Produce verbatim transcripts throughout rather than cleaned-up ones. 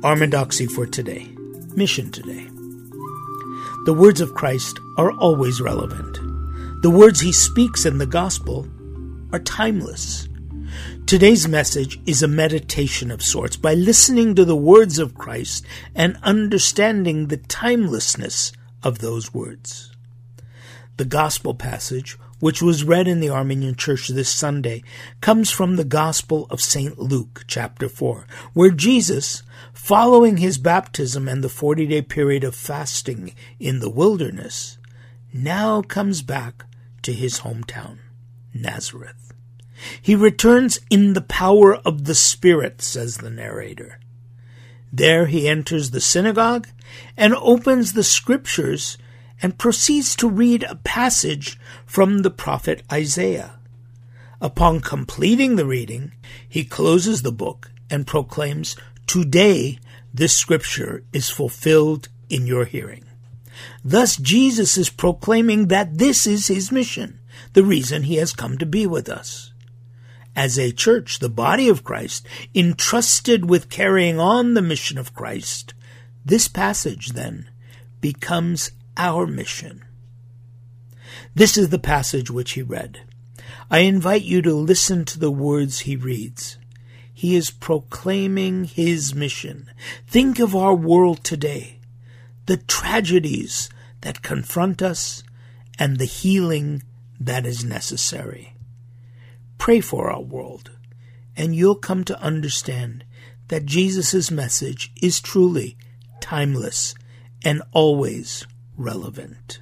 Orthodoxy for today. Mission today. The words of Christ are always relevant. The words he speaks in the gospel are timeless. Today's message is a meditation of sorts. By listening to the words of Christ and understanding the timelessness of those words. The gospel passage, which was read in the Armenian Church this Sunday, comes from the Gospel of Saint Luke, chapter four, where Jesus, following his baptism and the forty-day period of fasting in the wilderness, now comes back to his hometown, Nazareth. He returns in the power of the Spirit, says the narrator. There he enters the synagogue and opens the scriptures and proceeds to read a passage from the prophet Isaiah. Upon completing the reading, he closes the book and proclaims, "Today this scripture is fulfilled in your hearing." Thus Jesus is proclaiming that this is his mission, the reason he has come to be with us. As a church, the body of Christ, entrusted with carrying on the mission of Christ, this passage then becomes our mission. This is the passage which he read. I invite you to listen to the words he reads. He is proclaiming his mission. Think of our world today, the tragedies that confront us, and the healing that is necessary. Pray for our world, and you'll come to understand that Jesus' message is truly timeless and always relevant.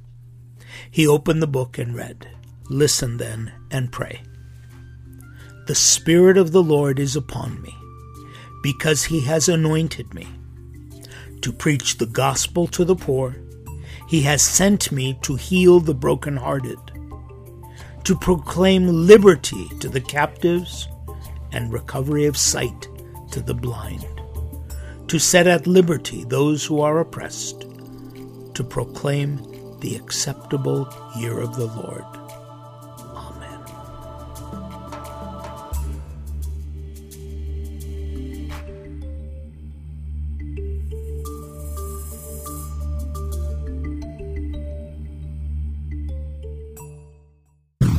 He opened the book and read. Listen then and pray. The Spirit of the Lord is upon me, because he has anointed me to preach the gospel to the poor. He has sent me to heal the brokenhearted, to proclaim liberty to the captives and recovery of sight to the blind, to set at liberty those who are oppressed, to proclaim the acceptable year of the Lord. Amen.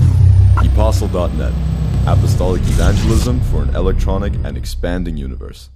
Apostle dot net, Apostolic Evangelism for an electronic and expanding universe.